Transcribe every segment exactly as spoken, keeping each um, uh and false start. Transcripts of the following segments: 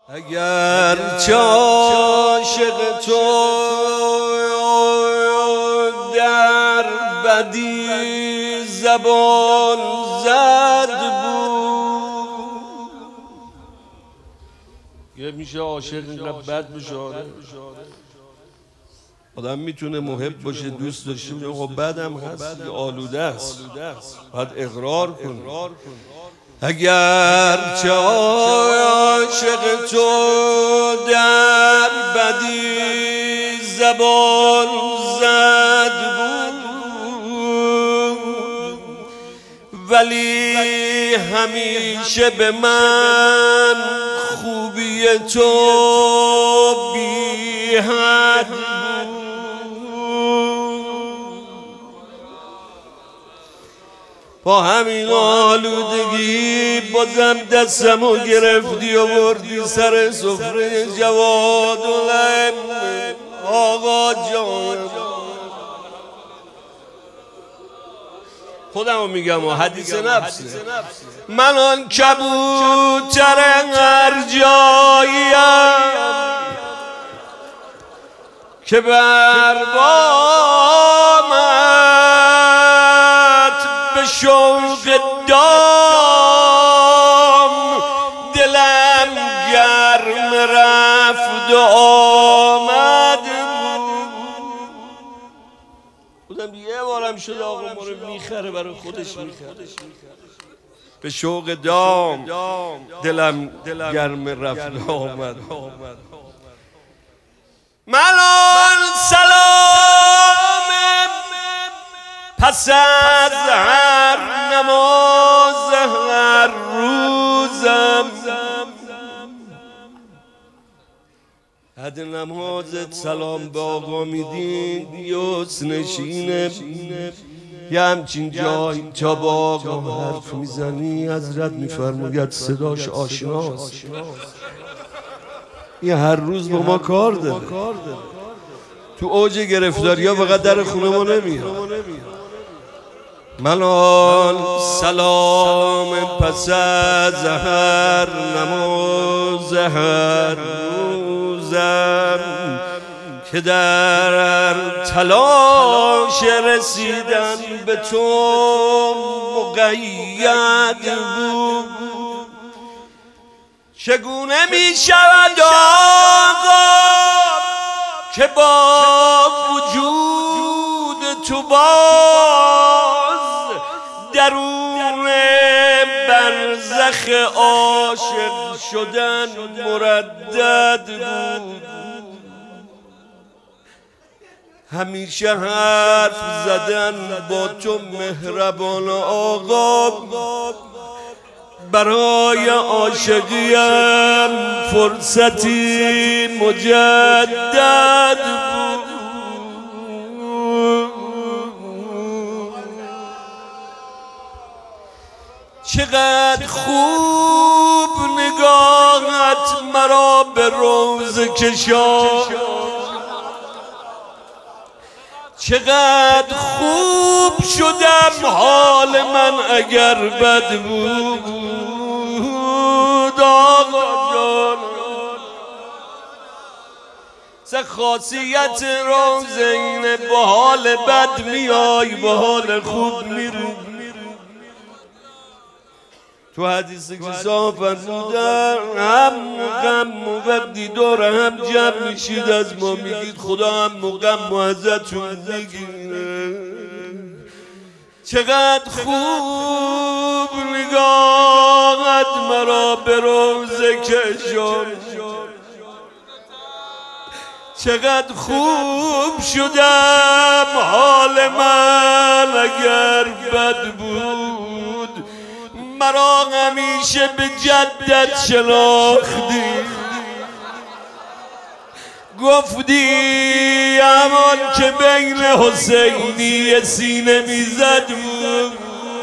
اگر چه عاشق تو در بدی زبان زد بود، یه میشه عاشق اینقدر بد بشه. آدم میتونه محب باشه، دوست داشته باشه، خب بدم هست، آلوده است، باید اقرار کنه. اگر چه عاشق تو در بدی زبان زد بود، ولی همیشه به من خوبی تو بی حد بود. با همین آلودگی بازم دستمو گرفتی و بردی سر سفره جوادالعلم. آقا جان خودمو میگم و حدیث نفسه، من آن کبوتر هر جاییم که بر بامت به شوق دام دلم گرم رفت و آمد. بودم یه بارم شد آقا ما رو میخره، برای خودش میخره. به شوق دام دلم گرم رفت و آمد. ملال سلام پس از هر نماز هر روزم، حد نمازت سلام به آقا میدین یوس نشینه، یه همچین جای تا با آقا حرف میزنی حضرت میفرماید صداش آشناست، یه هر روز با ما کار داره. تو اوج گرفتاری ها فقط در خونه ما نمیاد. ملال سلام پس از هر نماز هر روزم که در تلاش رسیدن به تو مقید بود. چگونه می شود آقا که با وجود تو باز درون برزخ عاشق شدن مردد بود. همیشه حرف زدن با تو مهربان آقا، برای عاشقیم فرصتی مجدد بود. چقدر خوب نگاهت مرا به روضه کشاند، چقدر خوب شدم حال من اگر بد بود. آقا جان سه خاصیت روضه اینه، با حال بد میای با حال خوب میری. تو حدیث که صاحب فرمودن هم غم و وقتی دور هم جمع میشید از ما میگید خدا هم و غم و ازتون میگیره. چقدر خوب نگاهت مرا به روضه کشاند، چقدر خوب شدم حال من اگر بد بود. مرا همیشه به جدت شناختی، گفتی همان که بین حسینی سینه میزد بود.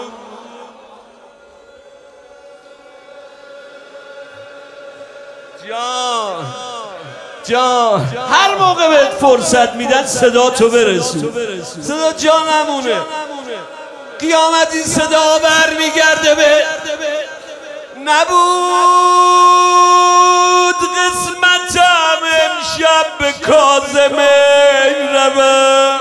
جان جان هر موقع بهت فرصت میدن صدا تو برسون، صدا جانمونه. قیامت این صدا بر میگرده به نبود نبر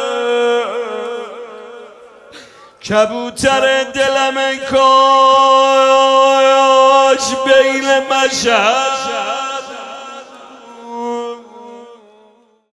کبوتر دلم کاش بین مشهد